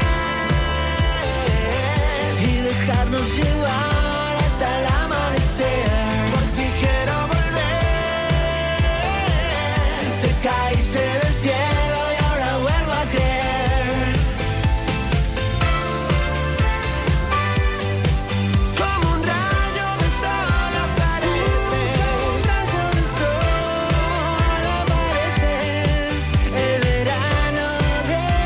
piel y dejarnos llevar hasta el amanecer. Por ti quiero volver. Te caíste del cielo y ahora vuelvo a creer. Como un rayo de sol apareces. Como un rayo de sol apareces. El verano del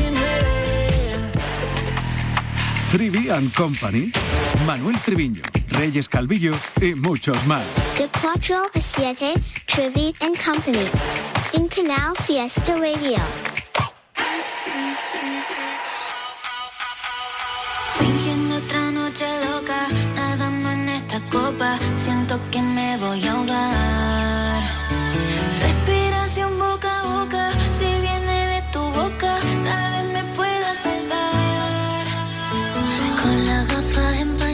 19. Trivian Company, Manuel Triviño, Reyes Calvillo y muchos más. De 4 a 7, Trivi and Company. En Canal Fiesta Radio. Fingiendo otra noche loca, nadando en esta copa, siento que me voy a ahogar. Respiración boca a boca, si viene de tu boca, tal vez me pueda salvar. Con la gafa empañada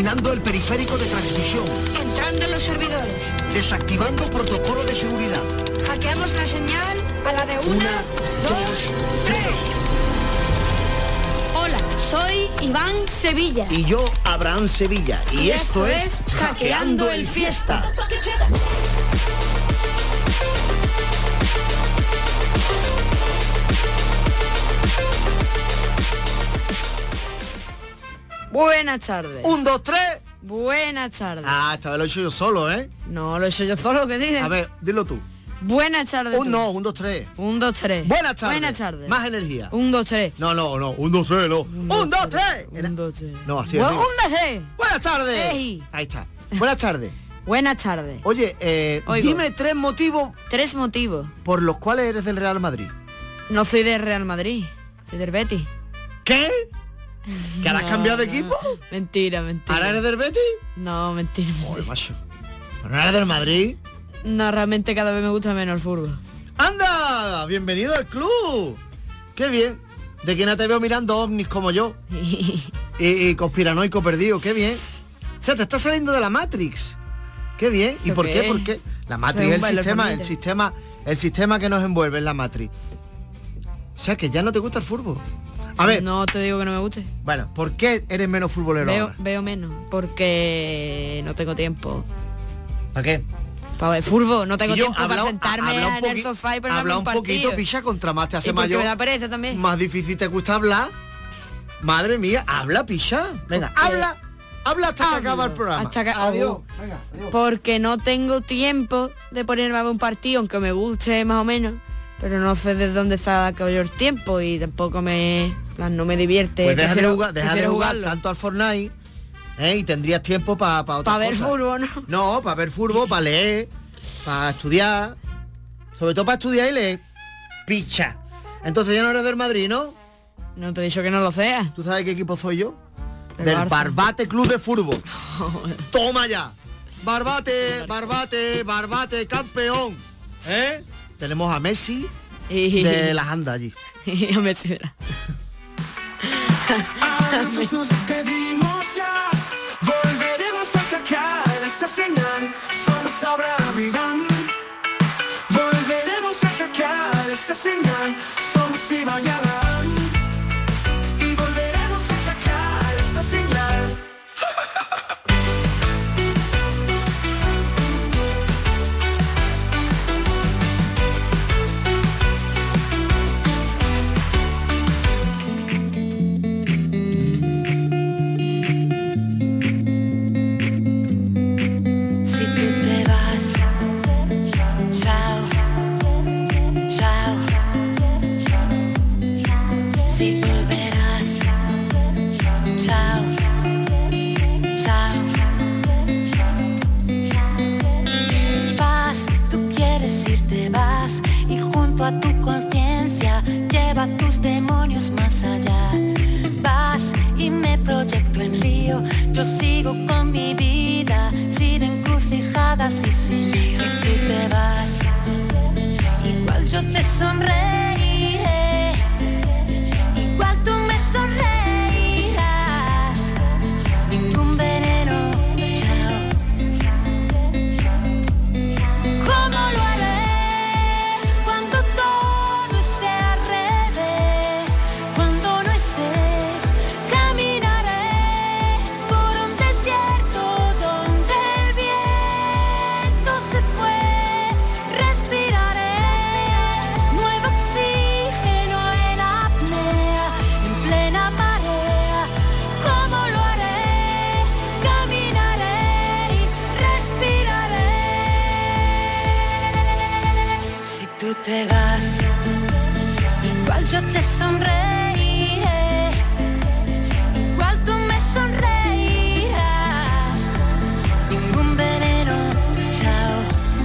eliminando el periférico de transmisión, Entrando en los servidores. desactivando protocolo de seguridad. Hackeamos la señal a la de 1, 2, 3. Hola, soy Iván Sevilla. Y yo, Abraham Sevilla. Y esto es Hackeando el Fiesta. Buenas tardes. 1, 2, 3. Buenas tardes. Ah, esta vez lo he hecho yo solo, ¿eh? No, lo he hecho yo solo, ¿qué dices? A ver, dilo tú. Buenas tardes. 1, 2, 3. 1, 2, 3. Buenas tardes. Buenas tardes. Más energía. 1, 2, 3. No, 1, 2, 3, no. 1, 2, 3. 1, 2, 3. No, así es. 1, 2, 3. Buenas tardes. Ey. Ahí está. Buenas tardes. Buenas tardes. Oye, Oigo. dime 3 motivos 3 motivos. por los cuales eres del Real Madrid. No soy del Real Madrid, soy del Betis. ¿Qué? ¿Que ahora has cambiado de equipo? Mentira, mentira. ¿Ahora eres del Betis? No, mentira, mentira. Joder, macho. ¿No eres del Madrid? No, realmente cada vez me gusta menos el fútbol. ¡Anda! ¡Bienvenido al club! ¡Qué bien! De que no te veo mirando ovnis como yo. y conspiranoico perdido, qué bien. O sea, te estás saliendo de la Matrix. Qué bien. ¿Y por qué? ¿Por qué? La Matrix es el sistema que nos envuelve en la Matrix. O sea, que ya no te gusta el fútbol. A ver. No te digo que no me guste. Bueno, ¿por qué eres menos futbolero ahora? Veo menos, porque no tengo tiempo. ¿Para qué? Para ver fútbol, no tengo Y yo, tiempo para sentarme en el sofá y ponerme habla un un partido. poquito, picha, contra más te hace Y porque mayor. me da pereza también. Más difícil te gusta hablar. Madre mía, habla, picha. Venga, habla hasta que acaba el programa. Adiós. Venga, adiós. Porque no tengo tiempo de ponerme a ver un partido, aunque me guste más o menos, pero no sé de dónde saca yo el tiempo y tampoco no me divierte. Pues deja de Prefiero jugar jugarlo. tanto al Fortnite, y tendrías tiempo para otras cosas. Para ver fútbol, ¿no? No, para ver fútbol, para leer, para estudiar. Sobre todo para estudiar y leer. Picha. Entonces ya no eres del Madrid, ¿no? No te he dicho que no lo seas. ¿Tú sabes qué equipo soy yo? Del Del Barça. Barbate Club de Fútbol. Toma ya. Barbate, campeón. Tenemos a Messi de las andas allí. Y a Messi. Nos despedimos ya, volveremos a sacar esta señal. Somos Abraham y Iván. Volveremos a sacar esta señal. Somos Iván y Abraham. Y volveremos a sacar esta señal. Si tú te vas, chao, chao. Si volverás, chao, chao. Vas, tú quieres irte, vas, y junto a tu conciencia lleva tus demonios más allá. Vas y me proyecto en Río, yo sigo con mi vida, sin encrucijadas y sin líos. Si tú te vas, igual yo te sonreiré, igual tú me sonreirás. Ningún veneno, chao. ¿Cómo lo haré cuando todo esté al revés? Cuando no estés, caminaré por un desierto donde el viento se fue. Respiraré nuevo oxígeno en apnea, en plena marea. ¿Cómo lo haré? Caminaré y respiraré. Si tú te vas, igual yo te sonreiré, igual tú me sonreirás. Ningún veneno, chao.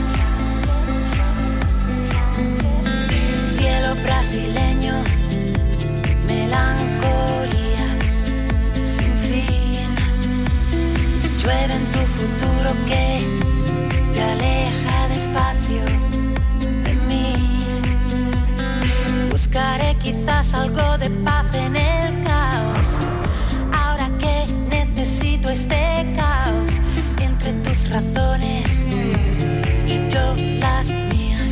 Cielo brasileño, melancolía sin fin. Llueve en tu futuro que te aleja despacio de mí. Buscaré quizás algo de y yo las mías.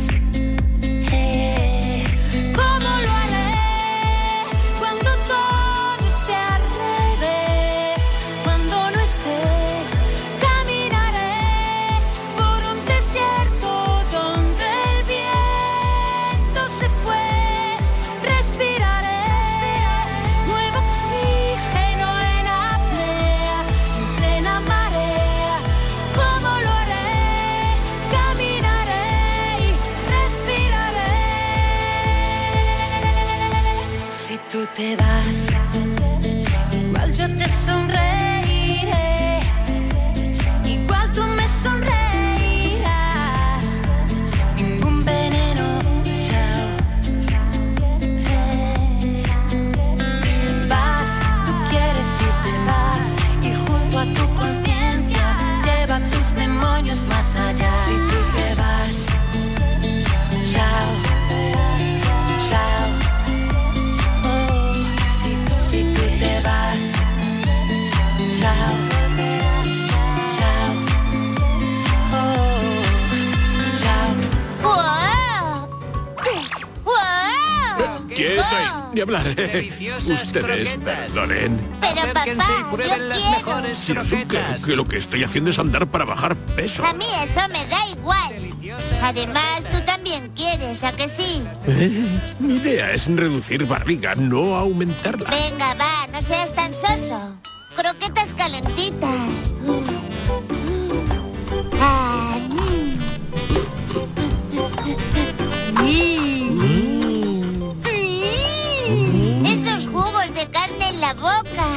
¿Cómo lo haré cuando todo esté al revés? Cuando no estés, caminaré por un desierto donde el viento se fue. Respiraré nuevo oxígeno en apnea, en plena marea. ¿Cómo lo haré? Caminaré y respiraré. Si tú te vas, igual yo te sonreiré, igual tú me sonreirás. Ningún veneno, chao. Vas, tú quieres irte, vas, y junto a tu conciencia lleva tus demonios más allá. Si tú te vas, chao, chao. Oh, si tú te vas, chao, chao. Oh, chao. Quietos, ni hablar. Ustedes, perdonen. Pero papá, yo quiero. Si resulta que lo que estoy haciendo es andar para bajar peso. A mí eso me da igual. Además, tú también quieres, ¿a que sí? Mi idea es reducir barriga, no aumentarla. Venga, va, no seas tan soso. Croquetas calentitas. Ah, Esos jugos de carne en la boca.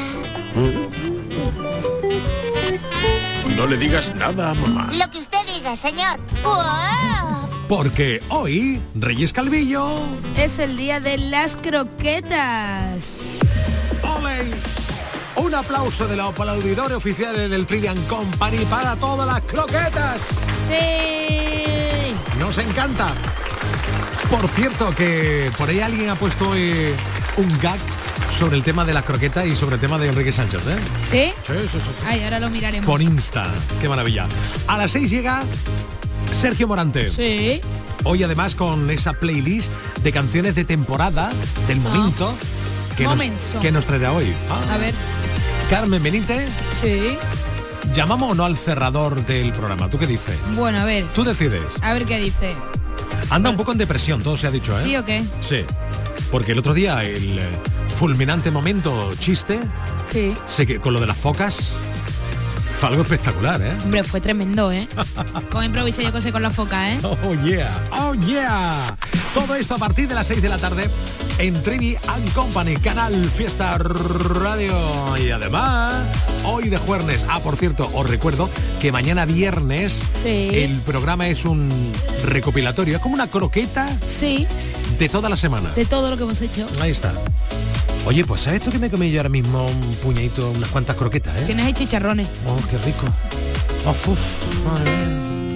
No le digas nada a mamá. Lo que usted diga, señor. ¡Wow! Porque hoy, Reyes Calvillo... Es el día de las croquetas. ¡Ole! Un aplauso de los aplaudidores oficiales del Trivian Company para todas las croquetas. Sí. Nos encanta. Por cierto, que por ahí alguien ha puesto hoy un gag sobre el tema de las croquetas y sobre el tema de Enrique Sánchez, ¿eh? ¿Sí? Sí. Ay, ahora lo miraremos. Por Insta. Qué maravilla. A las 6 llega Sergio Morante. Sí. Hoy además con esa playlist de canciones de temporada, del momento, que nos traerá hoy. A ver. Carmen Benítez. Sí. ¿Llamamos o no al cerrador del programa? ¿Tú qué dices? Bueno, a ver. Tú decides. A ver qué dice. Anda un poco en depresión, todo se ha dicho, ¿eh? ¿Sí o qué? Sí. Porque el otro día el fulminante momento chiste, sí, con lo de las focas, fue algo espectacular, ¿eh? Hombre, fue tremendo, ¿eh? Con improvisé yo cosé con la foca, ¿eh? Oh yeah, oh yeah. Todo esto a partir de las 6 de la tarde en Trivi and Company, Canal Fiesta Radio. Y además, hoy de jueves. Por cierto, os recuerdo que mañana viernes el programa es un recopilatorio, es como una croqueta de toda la semana. De todo lo que hemos hecho. Ahí está. Oye, pues ¿sabes tú que me comí yo ahora mismo un puñadito, unas cuantas croquetas, eh? Tienes ahí chicharrones. Oh, qué rico. Oh, madre mía.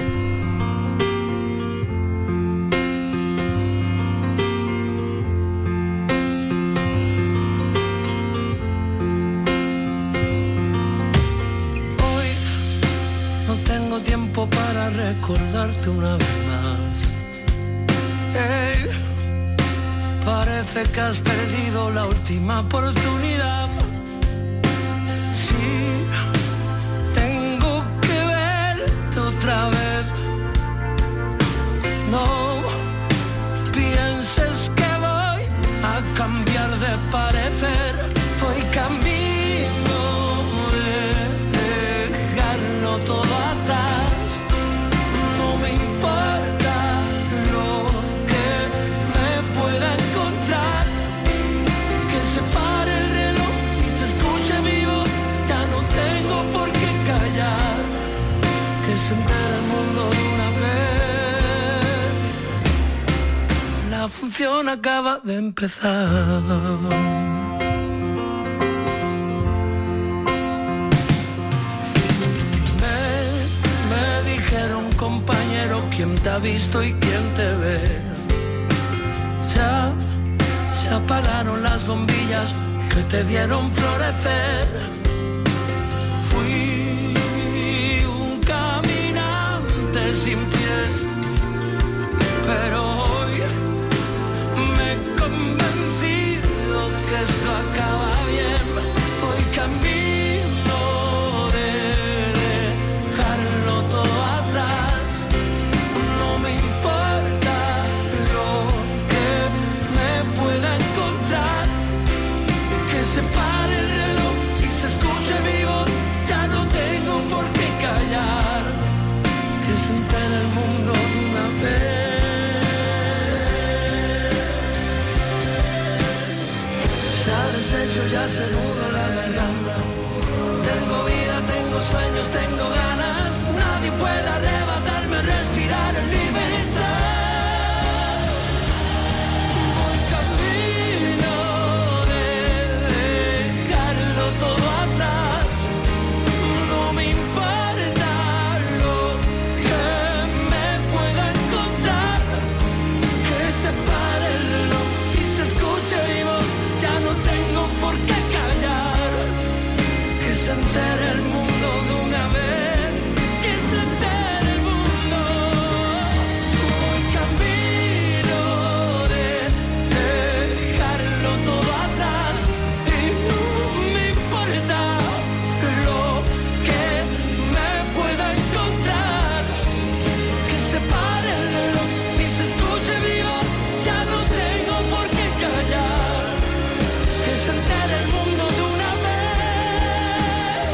Para recordarte una vez más. Hey, parece que has perdido la última oportunidad. Sí, tengo que verte otra vez. No pienses que voy a cambiar de parecer. Voy camino de dejarlo todo atrás. Se entera el mundo de una vez. La función acaba de empezar. Me dijeron, compañero, quién te ha visto y quién te ve. Ya se apagaron las bombillas que te vieron florecer. Fui sin pies. Pero hoy me he convencido que esto acaba bien. Hoy camino de dejarlo todo atrás. No me importa lo que me pueda encontrar. Que se pare el reloj y se escuche mi voz. Ya no tengo por qué callar. Que se entere el mundo de una vez. Se ha deshecho, ya se nuda la garganta. Tengo vida, tengo sueños, tengo ganas. Nadie puede arrebatarme, respirar en libertad. Voy camino de dejarlo todo atrás. No me importa lo que me pueda encontrar. Que se pare el reloj y se escuche mi voz. Ya no tengo por qué callar. Que se entere el mundo de una vez. Que se entere el mundo. Voy camino de dejarlo todo atrás. Y no me importa lo que me pueda encontrar. Que se pare el reloj y se escuche mi voz. Ya no tengo por qué callar. Que se entere el mundo de una vez.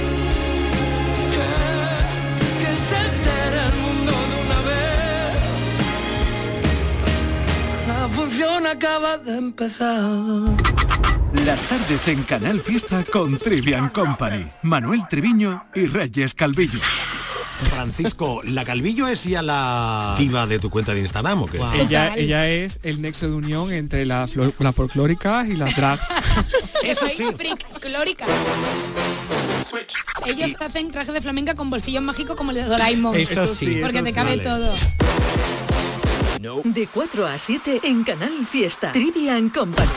Que se entere el mundo de una vez. La función acaba de empezar. Las tardes en Canal Fiesta con Trivian Company. Manuel Triviño y Reyes Calvillo. Francisco, ¿la Calvillo es ya la diva de tu cuenta de Instagram o qué? Ella es el nexo de unión entre las folclóricas y las drags. Eso sí. Folclórica. Ellos hacen trajes de flamenca con bolsillos mágicos como el de Doraemon. Eso sí. Porque te cabe todo. De 4 a 7 en Canal Fiesta. Trivian Company.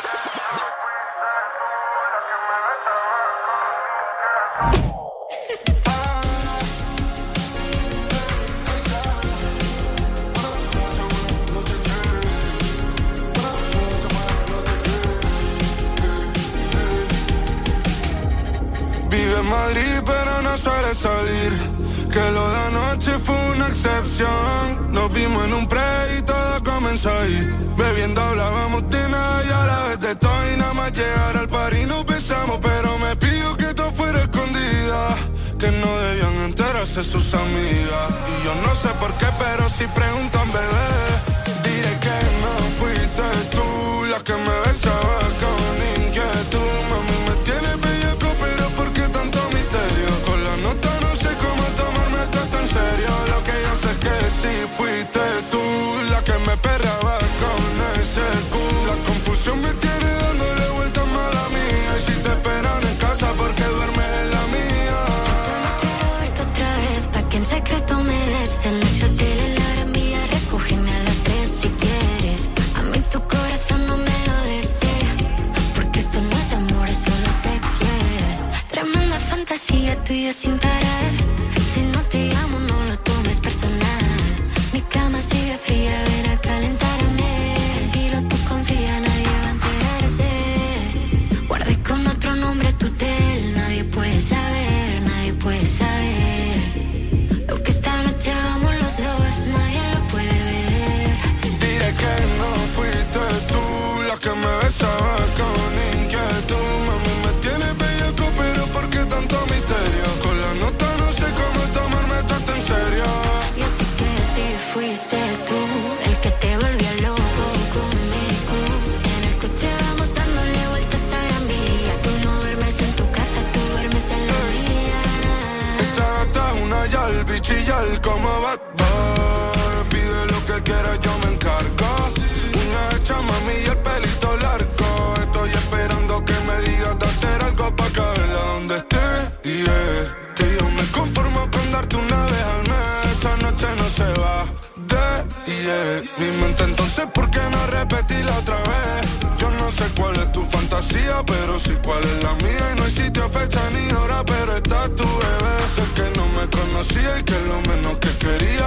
Vive en Madrid pero no suele salir. Que lo de anoche fue una excepción. Nos vimos en un pre y todo comenzó ahí. Bebiendo hablábamos de nada y a la vez de todo. Y nada más llegar al par y nos besamos. Pero me pidió que todo fuera escondida. Que no debían enterarse sus amigas. Y yo no sé por qué, pero si preguntan, bebé, diré que no fuiste tú la que me besaba con inquietud. Mami, me tienes bellaco, pero ¿por qué tanto misterio? Con la nota no sé cómo tomarme esto tan serio. Lo que yo sé es que sí fuiste tú la que me perraba con ese culo. La confusión me tiene dándole vueltas mala mía. Y si te esperan en casa, porque duermes en la mía. Esto otra vez, pa' que en secreto me des. En ese hotel en la Gran Vía, recógeme a las 3 si quieres. A mí tu corazón no me lo des, porque esto no es amor, es solo sexo, yeah. Tremenda fantasía tuya sin parar. Si no te llamo no lo tomes personal. Mi cama sigue fría, ven a calentarme. Tranquilo, tú confía, nadie va a enterarse. Guardé con otro nombre tu tel. Nadie puede saber, nadie puede saber. Lo que esta noche hagamos los dos, nadie lo puede ver. Diré que no fuiste tú la que me besaba con inquietud. Mami, me tienes bellaco, pero ¿por qué tanto misterio? Con la nota no sé cómo tomarme tanto en serio. Y así que si fuiste tú el que te volvió loco conmigo. En el coche vamos dándole vueltas a Gran Vía. Tú no duermes en tu casa, tú duermes en la mía. Esa gata es una yal, bichillar como Bad Boy. Pide lo que quieras, yo me encargo. Uña hecha, mami, y el pelito largo. Estoy esperando que me digas de hacer algo pa' caerla donde esté. Yeah. Que yo me conformo con darte una vez al mes. Esa noche no se va de mi mente, entonces ¿por qué no repetir la otra vez? Yo no sé cuál es tu fantasía, pero sí cuál es la mía. Y no hay sitio, fecha ni hora, pero está tu bebé. Sé que no me conocía y que lo menos que quería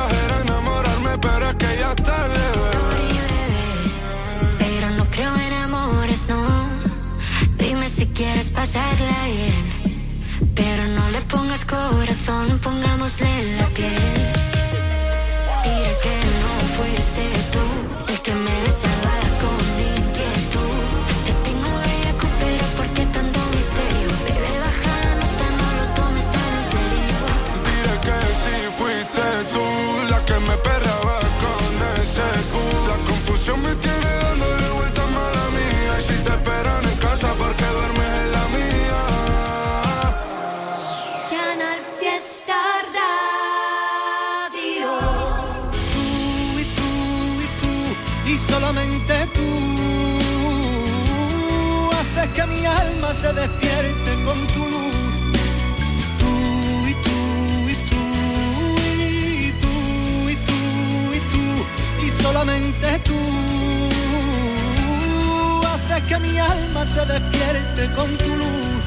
que me perraba con ese Q. La confusión me tiene dándole vueltas mala mía. Y si te esperan en casa, porque duermes en la mía. Canal Fiesta Radio. Tú y tú y tú y solamente tú haces que mi alma se despierte con tu luz. Tú y tú y tú y tú y tú y tú y solamente tú haces que mi alma se despierte con tu luz.